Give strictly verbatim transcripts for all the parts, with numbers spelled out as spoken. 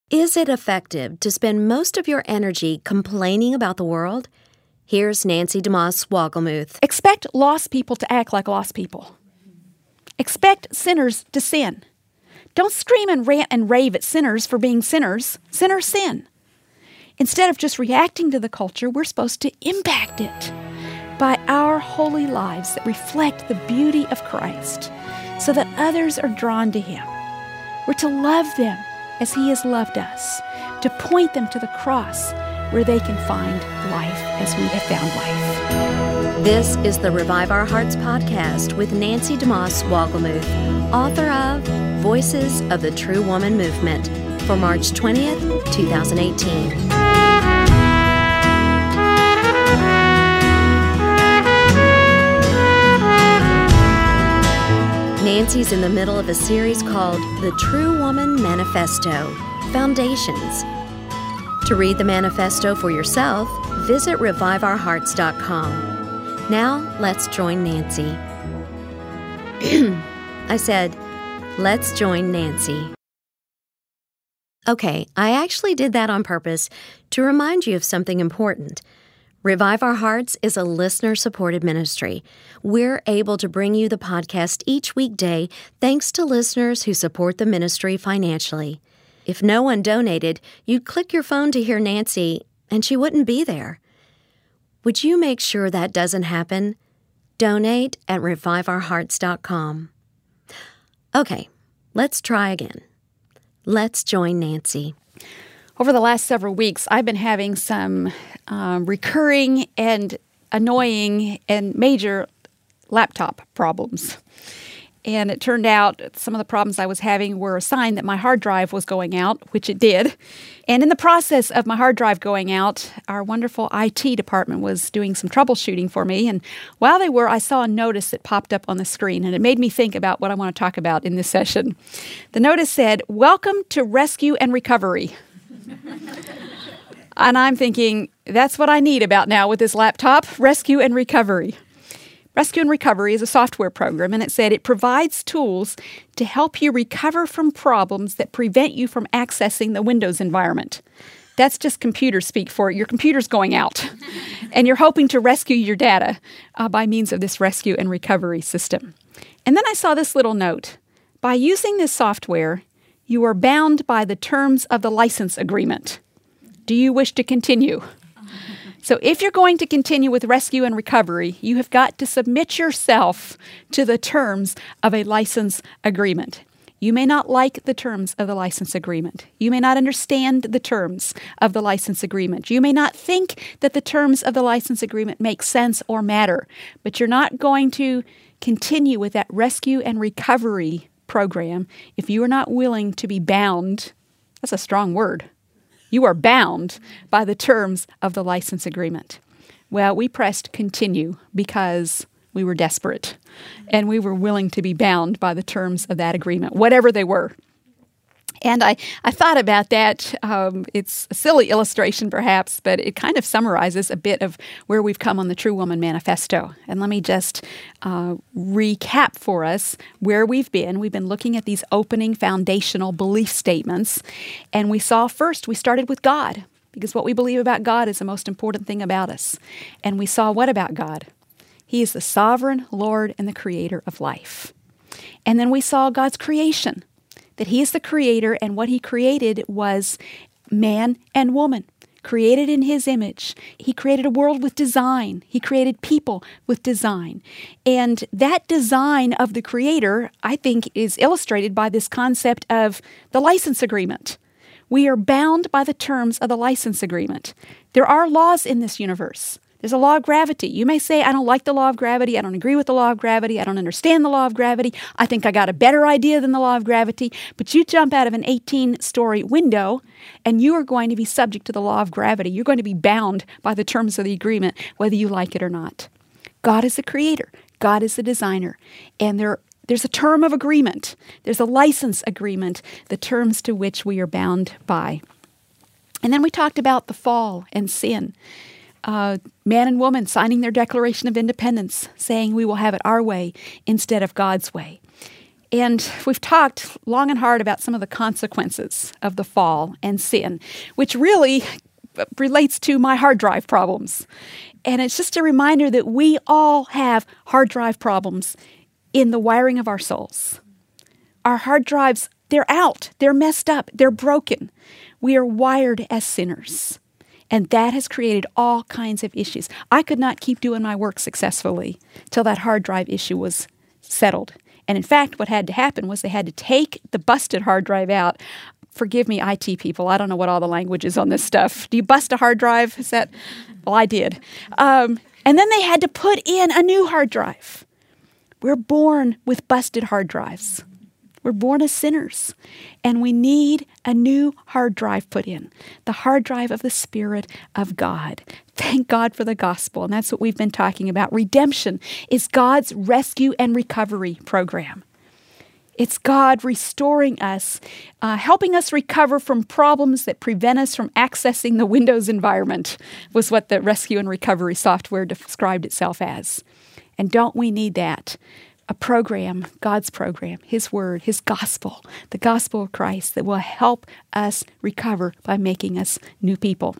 Is it effective to spend most of your energy complaining about the world? Here's Nancy DeMoss Wogelmuth. Expect lost people to act like lost people. Expect sinners to sin. Don't scream and rant and rave at sinners for being sinners. Sinners sin. Instead of just reacting to the culture, we're supposed to impact it by our holy lives that reflect the beauty of Christ so that others are drawn to Him. We're to love them as He has loved us, to point them to the cross where they can find life as we have found life. This is the Revive Our Hearts podcast with Nancy DeMoss Wogelmuth, author of Voices of the True Woman Movement, for March twentieth, twenty eighteen. Nancy's in the middle of a series called The True Woman Manifesto, Foundations. To read the manifesto for yourself, visit revive our hearts dot com. Now, let's join Nancy. I said, let's join Nancy. Okay, I actually did that on purpose to remind you of something important. Revive Our Hearts is a listener-supported ministry. We're able to bring you the podcast each weekday thanks to listeners who support the ministry financially. If no one donated, you'd click your phone to hear Nancy, and she wouldn't be there. Would you make sure that doesn't happen? Donate at revive our hearts dot com. Okay, let's try again. Let's join Nancy. Over the last several weeks, I've been having some um, recurring and annoying and major laptop problems. And it turned out some of the problems I was having were a sign that my hard drive was going out, which it did. And in the process of my hard drive going out, our wonderful I T department was doing some troubleshooting for me. And while they were, I saw a notice that popped up on the screen, and it made me think about what I want to talk about in this session. The notice said, "Welcome to Rescue and Recovery." And I'm thinking, that's what I need about now with this laptop, rescue and recovery. Rescue and Recovery is a software program, and it said it provides tools to help you recover from problems that prevent you from accessing the Windows environment. That's just computer speak for it. Your computer's going out, and you're hoping to rescue your data uh, by means of this rescue and recovery system. And then I saw this little note. By using this software, you are bound by the terms of the license agreement. Do you wish to continue? So if you're going to continue with rescue and recovery, you have got to submit yourself to the terms of a license agreement. You may not like the terms of the license agreement. You may not understand the terms of the license agreement. You may not think that the terms of the license agreement make sense or matter, but you're not going to continue with that rescue and recovery program if you are not willing to be bound. That's a strong word. You are bound by the terms of the license agreement. Well, we pressed continue because we were desperate, and we were willing to be bound by the terms of that agreement, whatever they were. And I, I thought about that. Um, it's a silly illustration, perhaps, but it kind of summarizes a bit of where we've come on the True Woman Manifesto. And let me just uh, recap for us where we've been. We've been looking at these opening foundational belief statements. And we saw first, we started with God, because what we believe about God is the most important thing about us. And we saw what about God? He is the sovereign Lord and the creator of life. And then we saw God's creation, that He is the creator, and what He created was man and woman, created in His image. He created a world with design. He created people with design. And that design of the Creator, I think, is illustrated by this concept of the license agreement. We are bound by the terms of the license agreement. There are laws in this universe. There's a law of gravity. You may say, I don't like the law of gravity. I don't agree with the law of gravity. I don't understand the law of gravity. I think I got a better idea than the law of gravity. But you jump out of an eighteen-story window, and you are going to be subject to the law of gravity. You're going to be bound by the terms of the agreement, whether you like it or not. God is the creator. God is the designer. And there, there's a term of agreement. There's a license agreement, the terms to which we are bound by. And then we talked about the fall and sin. Uh, man and woman signing their Declaration of Independence, saying we will have it our way instead of God's way. And we've talked long and hard about some of the consequences of the fall and sin, which really relates to my hard drive problems. And it's just a reminder that we all have hard drive problems in the wiring of our souls. Our hard drives, they're out, they're messed up, they're broken. We are wired as sinners. And that has created all kinds of issues. I could not keep doing my work successfully till that hard drive issue was settled. And in fact, what had to happen was they had to take the busted hard drive out. Forgive me, I T people. I don't know what all the language is on this stuff. Do you bust a hard drive? Is that? Well, I did. Um, and then they had to put in a new hard drive. We're born with busted hard drives. We're born as sinners. And we need a new hard drive put in. The hard drive of the Spirit of God. Thank God for the gospel. And that's what we've been talking about. Redemption is God's rescue and recovery program. It's God restoring us, uh, helping us recover from problems that prevent us from accessing the Windows environment, was what the rescue and recovery software described itself as. And don't we need that? A program, God's program, His Word, His gospel, the gospel of Christ that will help us recover by making us new people.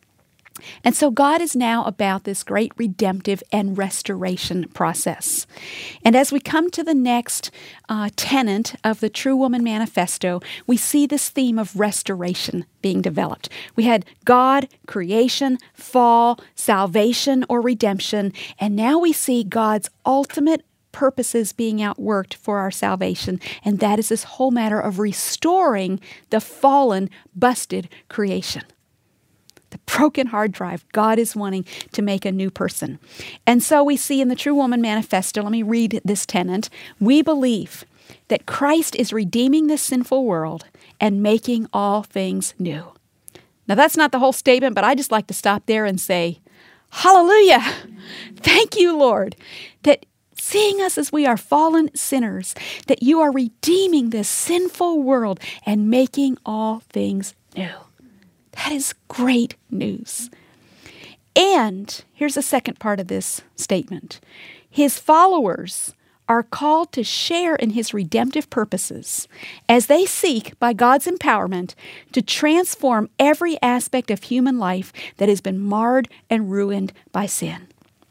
And so God is now about this great redemptive and restoration process. And as we come to the next uh, tenet of the True Woman Manifesto, we see this theme of restoration being developed. We had God, creation, fall, salvation or redemption, and now we see God's ultimate purposes being outworked for our salvation, and that is this whole matter of restoring the fallen, busted creation. The broken hard drive, God is wanting to make a new person. And so we see in the True Woman Manifesto, let me read this tenet, we believe that Christ is redeeming this sinful world and making all things new. Now that's not the whole statement, but I just like to stop there and say, hallelujah! Thank you, Lord, that seeing us as we are fallen sinners, that you are redeeming this sinful world and making all things new. That is great news. And here's the second part of this statement. His followers are called to share in His redemptive purposes as they seek, by God's empowerment, to transform every aspect of human life that has been marred and ruined by sin.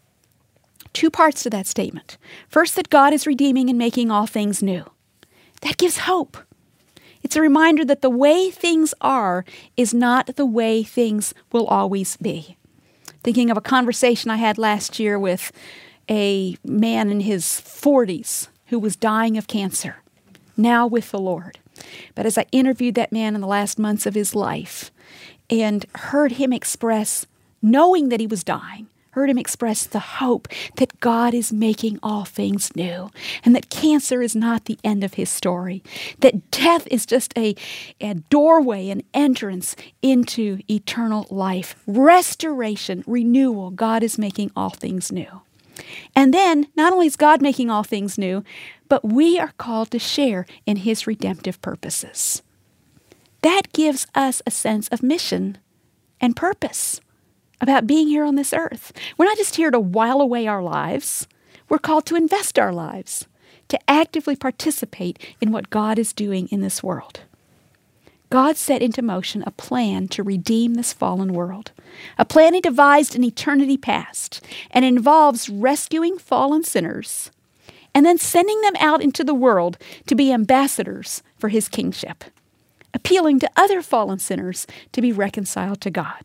Two parts to that statement. First, that God is redeeming and making all things new. That gives hope. It's a reminder that the way things are is not the way things will always be. Thinking of a conversation I had last year with a man in his forties who was dying of cancer, now with the Lord. But as I interviewed that man in the last months of his life and heard him express, knowing that he was dying, heard him express the hope that God is making all things new and that cancer is not the end of his story, that death is just a, a doorway, an entrance into eternal life. Restoration, renewal, God is making all things new. And then, not only is God making all things new, but we are called to share in His redemptive purposes. That gives us a sense of mission and purpose about being here on this earth. We're not just here to while away our lives. We're called to invest our lives, to actively participate in what God is doing in this world. God set into motion a plan to redeem this fallen world, a plan He devised in eternity past, and involves rescuing fallen sinners and then sending them out into the world to be ambassadors for His kingship, appealing to other fallen sinners to be reconciled to God.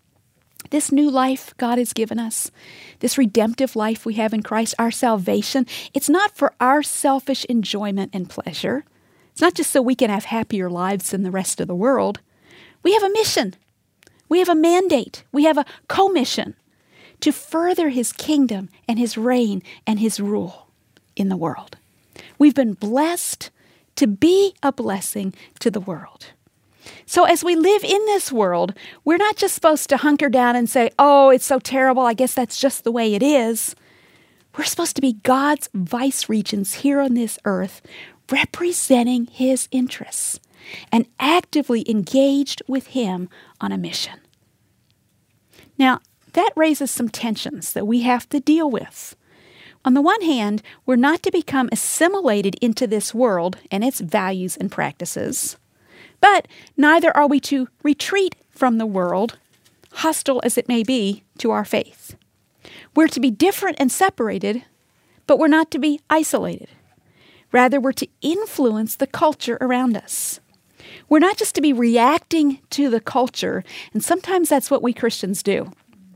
This new life God has given us, this redemptive life we have in Christ, our salvation, it's not for our selfish enjoyment and pleasure. It's not just so we can have happier lives than the rest of the world. We have a mission. We have a mandate. We have a commission to further His kingdom and His reign and His rule in the world. We've been blessed to be a blessing to the world. So as we live in this world, we're not just supposed to hunker down and say, oh, it's so terrible, I guess that's just the way it is. We're supposed to be God's vice regents here on this earth, representing His interests and actively engaged with Him on a mission. Now, that raises some tensions that we have to deal with. On the one hand, we're not to become assimilated into this world and its values and practices, but neither are we to retreat from the world, hostile as it may be to our faith. We're to be different and separated, but we're not to be isolated. Rather, we're to influence the culture around us. We're not just to be reacting to the culture, and sometimes that's what we Christians do.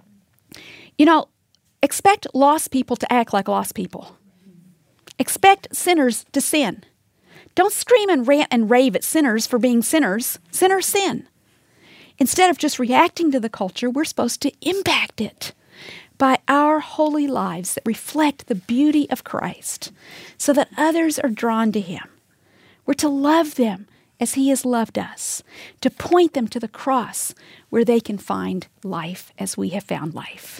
You know, expect lost people to act like lost people. Expect sinners to sin. Don't scream and rant and rave at sinners for being sinners. Sinners sin. Instead of just reacting to the culture, we're supposed to impact it by our holy lives that reflect the beauty of Christ so that others are drawn to Him. We're to love them as He has loved us, to point them to the cross where they can find life as we have found life.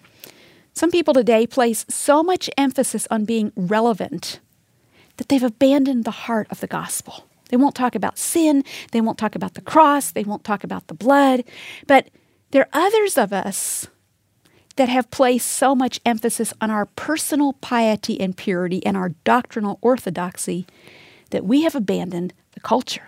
Some people today place so much emphasis on being relevant that they've abandoned the heart of the gospel. They won't talk about sin, they won't talk about the cross, they won't talk about the blood, but there are others of us that have placed so much emphasis on our personal piety and purity and our doctrinal orthodoxy that we have abandoned the culture.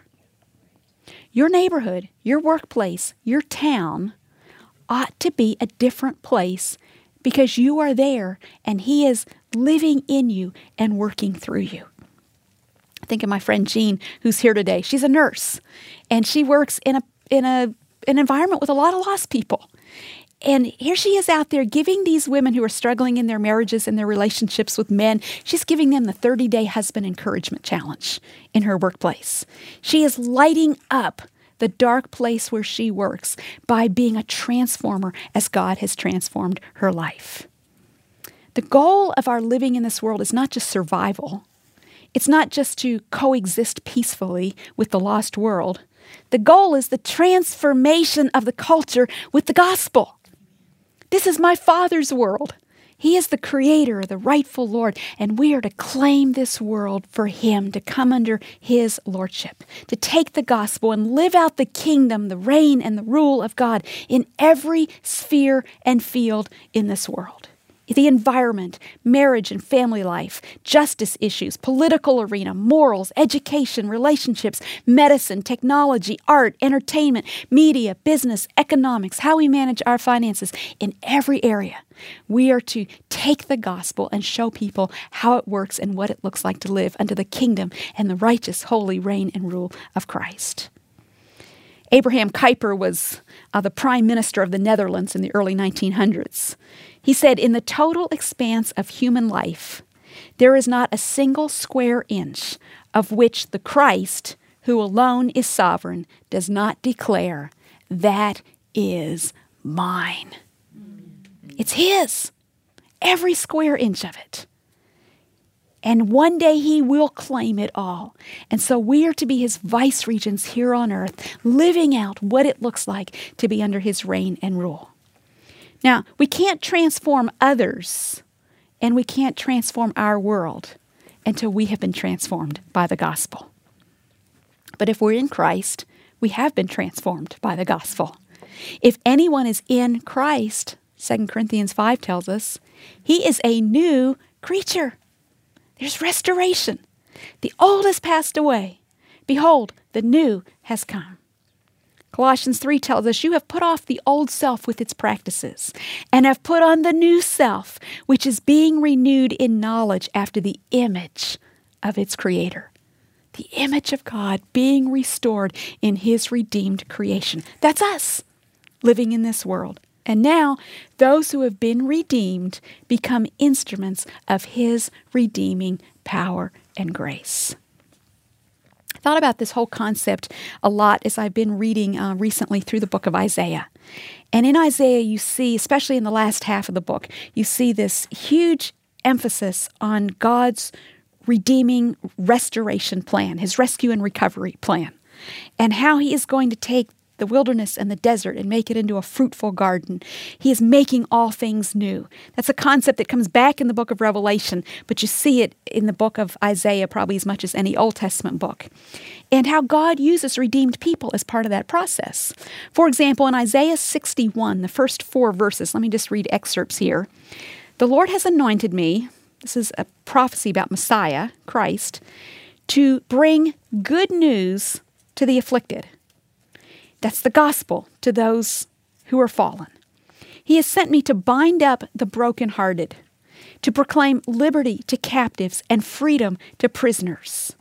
Your neighborhood, your workplace, your town ought to be a different place because you are there and He is living in you and working through you. Think of my friend Jean, who's here today. She's a nurse, and she works in a in a an environment with a lot of lost people. And here she is out there giving these women who are struggling in their marriages and their relationships with men, she's giving them the thirty-day husband encouragement challenge in her workplace. She is lighting up the dark place where she works by being a transformer as God has transformed her life. The goal of our living in this world is not just survival. It's not just to coexist peacefully with the lost world. The goal is the transformation of the culture with the gospel. This is my Father's world. He is the creator, the rightful Lord, and we are to claim this world for Him, to come under His lordship, to take the gospel and live out the kingdom, the reign and the rule of God in every sphere and field in this world. The environment, marriage and family life, justice issues, political arena, morals, education, relationships, medicine, technology, art, entertainment, media, business, economics, how we manage our finances, in every area. We are to take the gospel and show people how it works and what it looks like to live under the kingdom and the righteous, holy reign and rule of Christ. Abraham Kuyper was uh, the prime minister of the Netherlands in the early nineteen hundreds. He said, "In the total expanse of human life, there is not a single square inch of which the Christ, who alone is sovereign, does not declare, 'That is mine.'" It's His, every square inch of it. And one day He will claim it all. And so we are to be His vice regents here on earth, living out what it looks like to be under His reign and rule. Now, we can't transform others, and we can't transform our world until we have been transformed by the gospel. But if we're in Christ, we have been transformed by the gospel. If anyone is in Christ, Second Corinthians five tells us, he is a new creature. There's restoration. The old has passed away. Behold, the new has come. Colossians three tells us, you have put off the old self with its practices and have put on the new self, which is being renewed in knowledge after the image of its creator. The image of God being restored in His redeemed creation. That's us living in this world. And now, those who have been redeemed become instruments of His redeeming power and grace. I thought about this whole concept a lot as I've been reading uh, recently through the book of Isaiah. And in Isaiah, you see, especially in the last half of the book, you see this huge emphasis on God's redeeming restoration plan, His rescue and recovery plan, and how He is going to take the wilderness and the desert and make it into a fruitful garden. He is making all things new. That's a concept that comes back in the book of Revelation, but you see it in the book of Isaiah probably as much as any Old Testament book. And how God uses redeemed people as part of that process. For example, in Isaiah sixty-one, the first four verses, let me just read excerpts here. The Lord has anointed me, This is a prophecy about Messiah, Christ, to bring good news to the afflicted. That's the gospel to those who are fallen. He has sent me to bind up the brokenhearted, to proclaim liberty to captives and freedom to prisoners.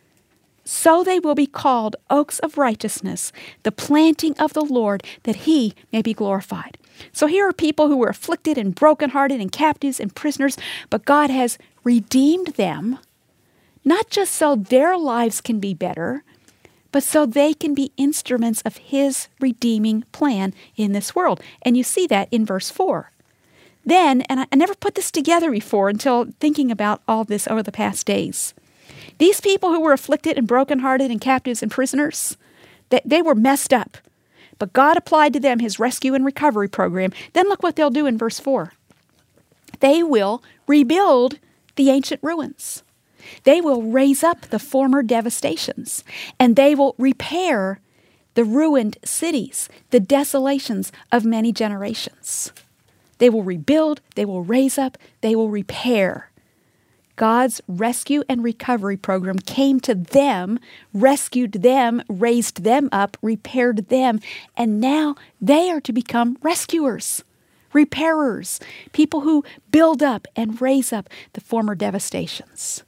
So they will be called oaks of righteousness, the planting of the Lord, that he may be glorified. So here are people who were afflicted and brokenhearted and captives and prisoners, but God has redeemed them, not just so their lives can be better, but so they can be instruments of his redeeming plan in this world. And you see that in verse four. Then, and I, I never put this together before until thinking about all this over the past days. These people who were afflicted and brokenhearted and captives and prisoners, they, they were messed up. But God applied to them his rescue and recovery program. Then look what they'll do in verse four. They will rebuild the ancient ruins. They will raise up the former devastations, and they will repair the ruined cities, the desolations of many generations. They will rebuild, they will raise up, they will repair. God's rescue and recovery program came to them, rescued them, raised them up, repaired them, and now they are to become rescuers, repairers, people who build up and raise up the former devastations.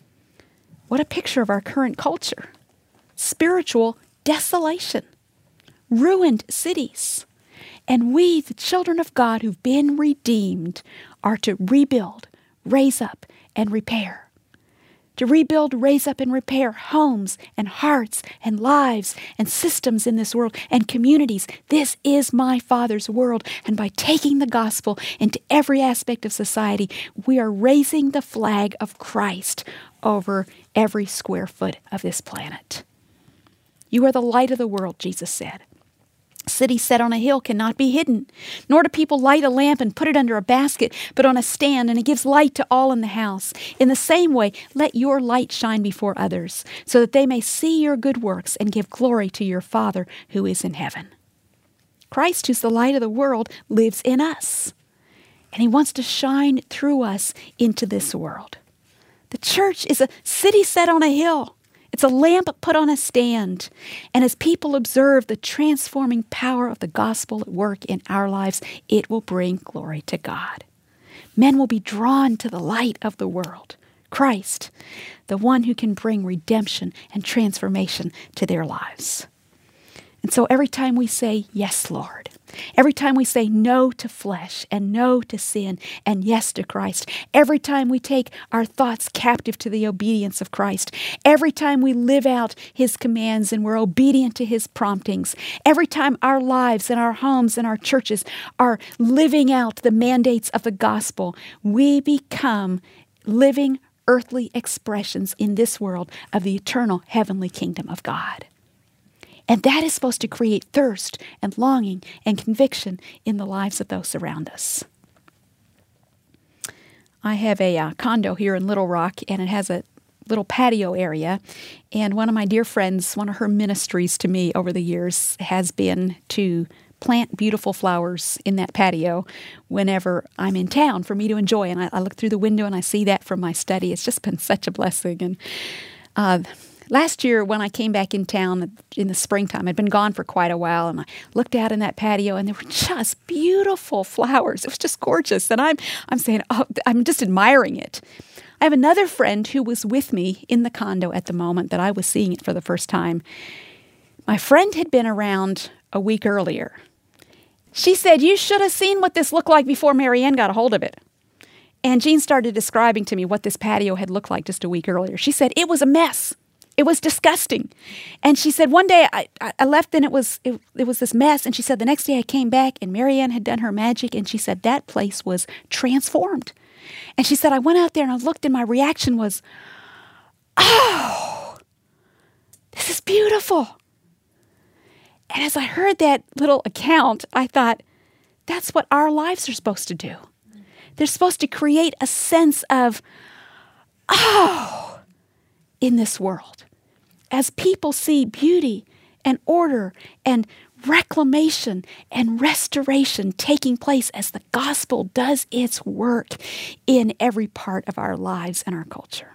What a picture of our current culture. Spiritual desolation, ruined cities. And we, the children of God who've been redeemed, are to rebuild, raise up, and repair. To rebuild, raise up, and repair homes and hearts and lives and systems in this world and communities. This is my Father's world. And by taking the gospel into every aspect of society, we are raising the flag of Christ over every square foot of this planet. You are the light of the world, Jesus said. A city set on a hill cannot be hidden, nor do people light a lamp and put it under a basket, but on a stand, and it gives light to all in the house. In the same way, let your light shine before others, so that they may see your good works and give glory to your Father who is in heaven. Christ, who's the light of the world, lives in us, and he wants to shine through us into this world. The church is a city set on a hill. It's a lamp put on a stand. And as people observe the transforming power of the gospel at work in our lives, it will bring glory to God. Men will be drawn to the light of the world, Christ, the one who can bring redemption and transformation to their lives. And so every time we say, yes, Lord, every time we say no to flesh and no to sin and yes to Christ, every time we take our thoughts captive to the obedience of Christ, every time we live out his commands and we're obedient to his promptings, every time our lives and our homes and our churches are living out the mandates of the gospel, we become living earthly expressions in this world of the eternal heavenly kingdom of God. And that is supposed to create thirst and longing and conviction in the lives of those around us. I have a uh, condo here in Little Rock, and it has a little patio area. And one of my dear friends, one of her ministries to me over the years has been to plant beautiful flowers in that patio whenever I'm in town for me to enjoy. And I, I look through the window and I see that from my study. It's just been such a blessing. And uh Last year, when I came back in town in the springtime, I'd been gone for quite a while, and I looked out in that patio, and there were just beautiful flowers. It was just gorgeous, and I'm I'm saying, oh, I'm just admiring it. I have another friend who was with me in the condo at the moment that I was seeing it for the first time. My friend had been around a week earlier. She said, you should have seen what this looked like before Marianne got a hold of it. And Jean started describing to me what this patio had looked like just a week earlier. She said, it was a mess. It was disgusting. And she said, one day I, I left and it was it, it was this mess. And she said, the next day I came back and Marianne had done her magic. And she said, that place was transformed. And she said, I went out there and I looked and my reaction was, oh, this is beautiful. And as I heard that little account, I thought, that's what our lives are supposed to do. They're supposed to create a sense of, oh, in this world. As people see beauty and order and reclamation and restoration taking place as the gospel does its work in every part of our lives and our culture.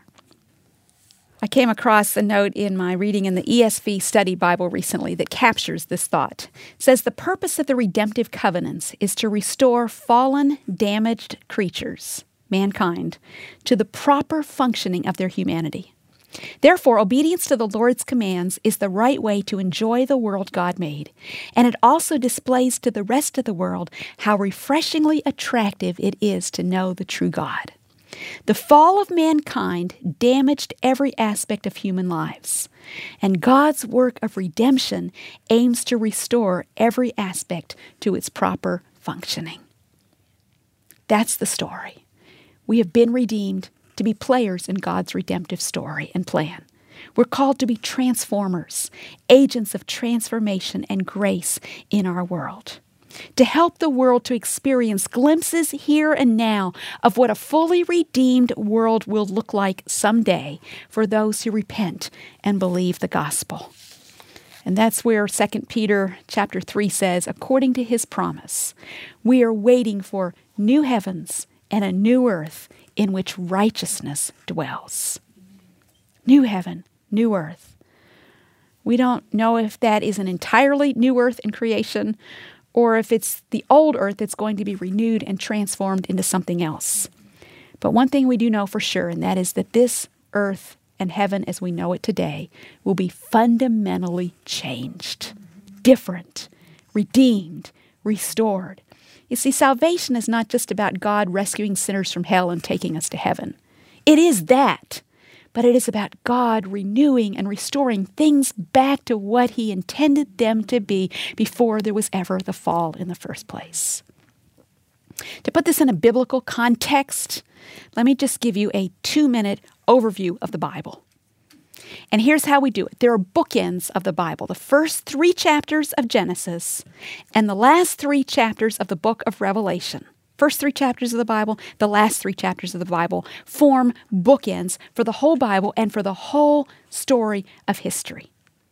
I came across a note in my reading in the E S V Study Bible recently that captures this thought. It says, the purpose of the redemptive covenants is to restore fallen, damaged creatures, mankind, to the proper functioning of their humanity. Therefore, obedience to the Lord's commands is the right way to enjoy the world God made, and it also displays to the rest of the world how refreshingly attractive it is to know the true God. The fall of mankind damaged every aspect of human lives, and God's work of redemption aims to restore every aspect to its proper functioning. That's the story. We have been redeemed to be players in God's redemptive story and plan. We're called to be transformers, agents of transformation and grace in our world, to help the world to experience glimpses here and now of what a fully redeemed world will look like someday for those who repent and believe the gospel. And that's where Second Peter chapter three says, according to his promise, we are waiting for new heavens and a new earth in which righteousness dwells. New heaven, new earth. We don't know if that is an entirely new earth in creation or if it's the old earth that's going to be renewed and transformed into something else. But one thing we do know for sure, and that is that this earth and heaven as we know it today will be fundamentally changed, different, redeemed, restored. You see, salvation is not just about God rescuing sinners from hell and taking us to heaven. It is that, but it is about God renewing and restoring things back to what He intended them to be before there was ever the fall in the first place. To put this in a biblical context, let me just give you a two-minute overview of the Bible. And here's how we do it. There are bookends of the Bible. The first three chapters of Genesis and the last three chapters of the book of Revelation. First three chapters of the Bible, the last three chapters of the Bible form bookends for the whole Bible and for the whole story of history.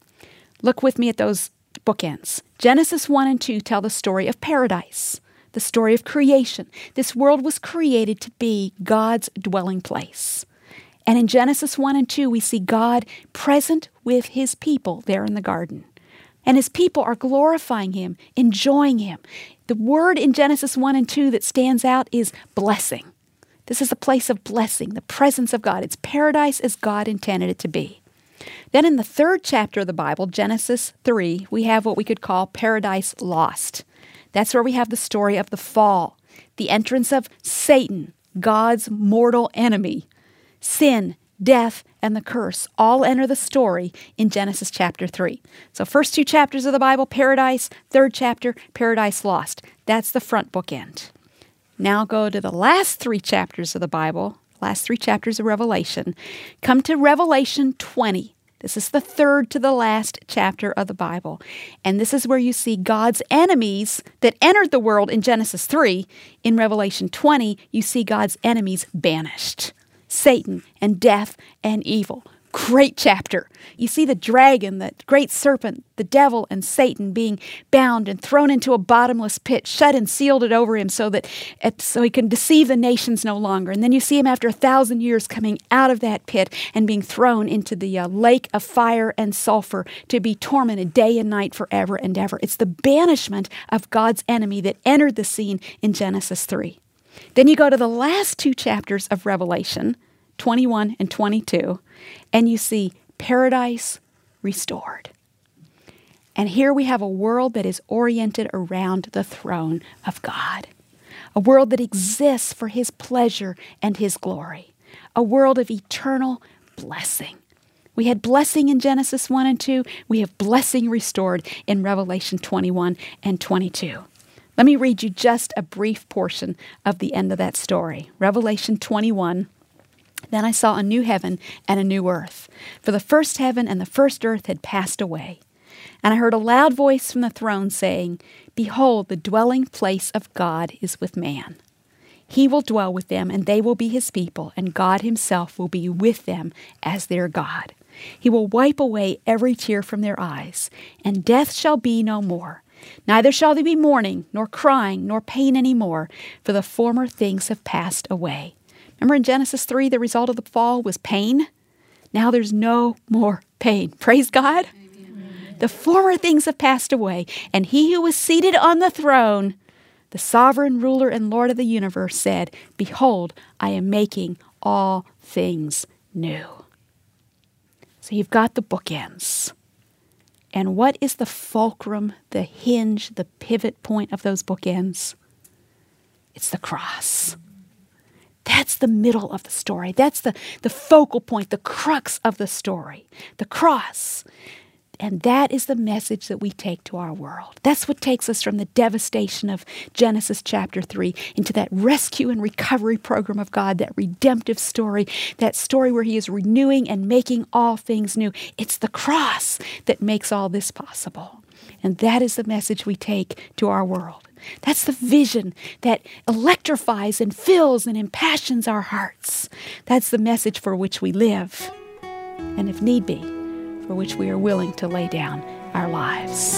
Look with me at those bookends. Genesis one and two tell the story of paradise, the story of creation. This world was created to be God's dwelling place. And in Genesis one and two, we see God present with His people there in the garden. And His people are glorifying Him, enjoying Him. The word in Genesis one and two that stands out is blessing. This is a place of blessing, the presence of God. It's paradise as God intended it to be. Then in the third chapter of the Bible, Genesis three, we have what we could call paradise lost. That's where we have the story of the fall, the entrance of Satan, God's mortal enemy. Sin, death, and the curse all enter the story in Genesis chapter three. So first two chapters of the Bible, paradise. Third chapter, paradise lost. That's the front bookend. Now go to the last three chapters of the Bible, last three chapters of Revelation. Come to Revelation twenty. This is the third to the last chapter of the Bible. And this is where you see God's enemies that entered the world in Genesis three. In Revelation twenty, you see God's enemies banished. Satan and death and evil. Great chapter. You see the dragon, the great serpent, the devil and Satan being bound and thrown into a bottomless pit, shut and sealed it over him so that so he can deceive the nations no longer. And then you see him after a thousand years coming out of that pit and being thrown into the uh, lake of fire and sulfur to be tormented day and night forever and ever. It's the banishment of God's enemy that entered the scene in Genesis three. Then you go to the last two chapters of Revelation, twenty-one and twenty-two, and you see paradise restored. And here we have a world that is oriented around the throne of God, a world that exists for His pleasure and His glory, a world of eternal blessing. We had blessing in Genesis one and two. We have blessing restored in Revelation twenty-one and twenty-two. Let me read you just a brief portion of the end of that story. Revelation twenty-one. Then I saw a new heaven and a new earth, for the first heaven and the first earth had passed away. And I heard a loud voice from the throne saying, Behold, the dwelling place of God is with man. He will dwell with them, and they will be His people, and God Himself will be with them as their God. He will wipe away every tear from their eyes, and death shall be no more. Neither shall there be mourning, nor crying, nor pain any more, for the former things have passed away. Remember in Genesis three, the result of the fall was pain? Now there's no more pain. Praise God. Amen. The former things have passed away, and he who was seated on the throne, the sovereign ruler and Lord of the universe, said, Behold, I am making all things new. So you've got the bookends. And what is the fulcrum, the hinge, the pivot point of those bookends? It's the cross. That's the middle of the story. That's the, the focal point, the crux of the story, the cross. And that is the message that we take to our world. That's what takes us from the devastation of Genesis chapter three into that rescue and recovery program of God, that redemptive story, that story where he is renewing and making all things new. It's the cross that makes all this possible. And that is the message we take to our world. That's the vision that electrifies and fills and impassions our hearts. That's the message for which we live, and if need be, for which we are willing to lay down our lives.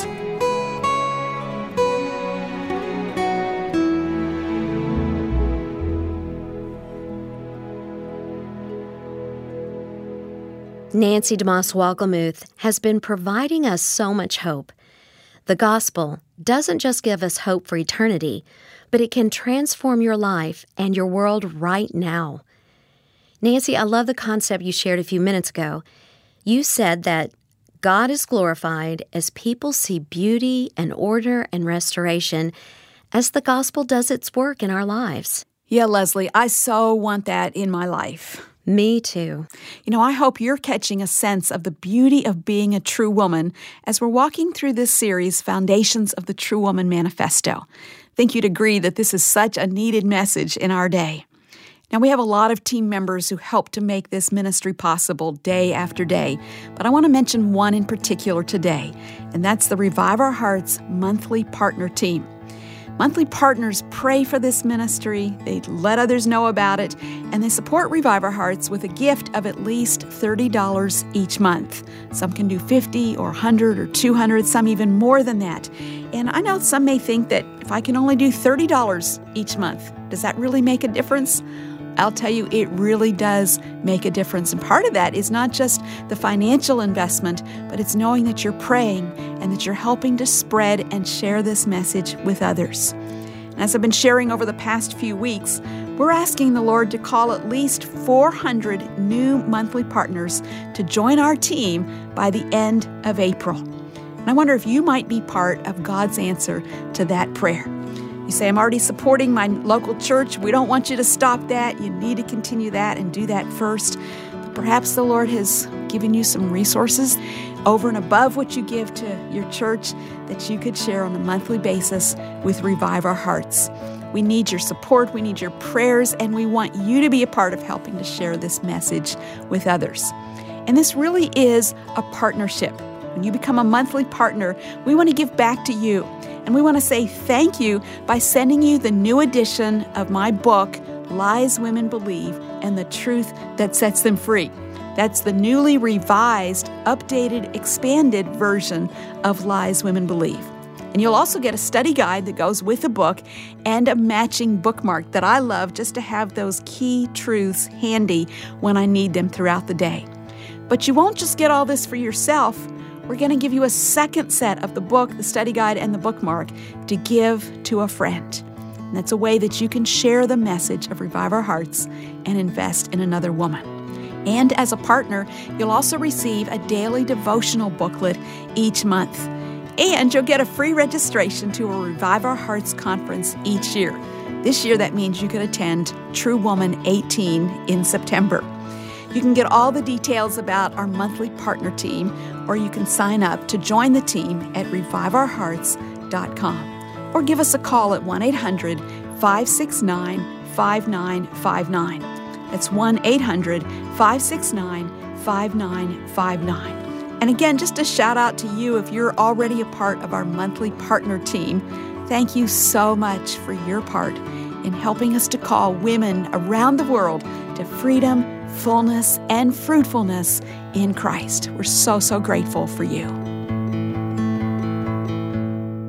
Nancy DeMoss Wolgemuth has been providing us so much hope. The gospel doesn't just give us hope for eternity, but it can transform your life and your world right now. Nancy, I love the concept you shared a few minutes ago. You said that God is glorified as people see beauty and order and restoration as the gospel does its work in our lives. Yeah, Leslie, I so want that in my life. Me too. You know, I hope you're catching a sense of the beauty of being a true woman as we're walking through this series, Foundations of the True Woman Manifesto. I think you'd agree that this is such a needed message in our day. Now, we have a lot of team members who help to make this ministry possible day after day, but I want to mention one in particular today, and that's the Revive Our Hearts monthly partner team. Monthly partners pray for this ministry, they let others know about it, and they support Revive Our Hearts with a gift of at least thirty dollars each month. Some can do fifty dollars or one hundred dollars or two hundred dollars, some even more than that. And I know some may think that if I can only do thirty dollars each month, does that really make a difference? I'll tell you, it really does make a difference. And part of that is not just the financial investment, but it's knowing that you're praying and that you're helping to spread and share this message with others. And as I've been sharing over the past few weeks, we're asking the Lord to call at least four hundred new monthly partners to join our team by the end of April. And I wonder if you might be part of God's answer to that prayer. You say, I'm already supporting my local church. We don't want you to stop that. You need to continue that and do that first. But perhaps the Lord has given you some resources over and above what you give to your church that you could share on a monthly basis with Revive Our Hearts. We need your support, we need your prayers, and we want you to be a part of helping to share this message with others. And this really is a partnership. When you become a monthly partner, we want to give back to you. And we want to say thank you by sending you the new edition of my book, Lies Women Believe, and the Truth That Sets Them Free. That's the newly revised, updated, expanded version of Lies Women Believe. And you'll also get a study guide that goes with the book and a matching bookmark that I love just to have those key truths handy when I need them throughout the day. But you won't just get all this for yourself. We're going to give you a second set of the book, the study guide, and the bookmark to give to a friend. And that's a way that you can share the message of Revive Our Hearts and invest in another woman. And as a partner, you'll also receive a daily devotional booklet each month. And you'll get a free registration to a Revive Our Hearts conference each year. This year, that means you can attend True Woman eighteen in September. You can get all the details about our monthly partner team, or you can sign up to join the team at revive our hearts dot com. Or give us a call at one eight hundred, five six nine, five nine five nine. That's one eight hundred, five six nine, five nine five nine. And again, just a shout out to you if you're already a part of our monthly partner team. Thank you so much for your part in helping us to call women around the world to freedom, fullness, and fruitfulness in Christ. We're so, so grateful for you.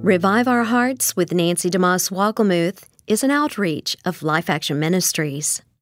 Revive Our Hearts with Nancy DeMoss Wakelmuth is an outreach of Life Action Ministries.